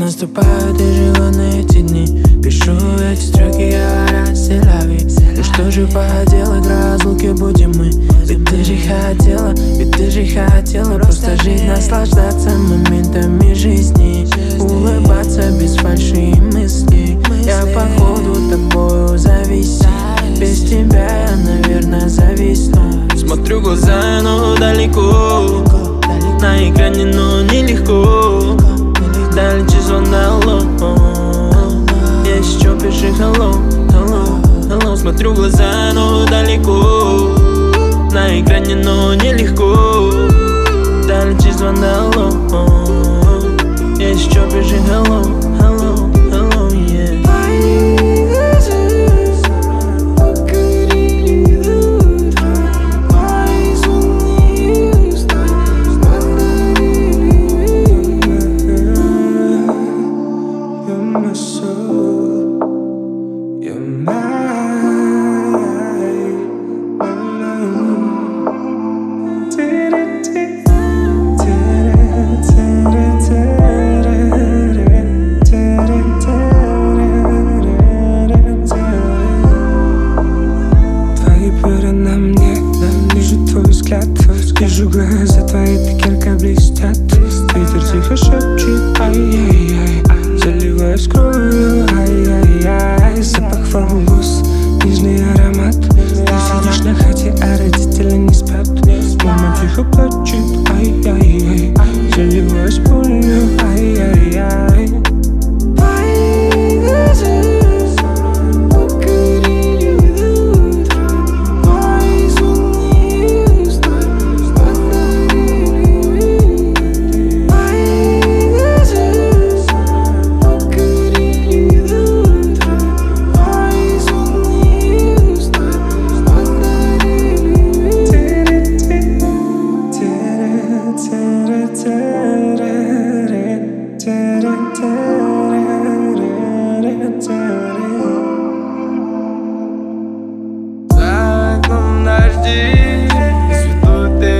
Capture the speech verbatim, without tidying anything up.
наступают и живу на эти дни. Пишу эти строки, говоря селяви. И что же поделать, в разлуке будем мы. Ведь ты же хотела, ведь ты же хотела просто жить, наслаждаться моментами жизни, улыбаться без фальши и мыслей. Я походу тобою зависим. Без тебя я, наверное, зависну. Смотрю в глаза, но далеко. На экране, но нелегко. Дальше звон, алло. Есть что, пиши hello, hello, hello. Смотрю в глаза, но далеко. На экране, но нелегко. Дальше звон, алло. Есть что, пиши hello, hello, hello, yeah. Вижу глаза твои, так ярко блестят. Ветер тихо шепчет, ай-яй-яй. Заливаясь кровью, ай-яй-яй. Запах волос, нежный аромат. Ты сидишь на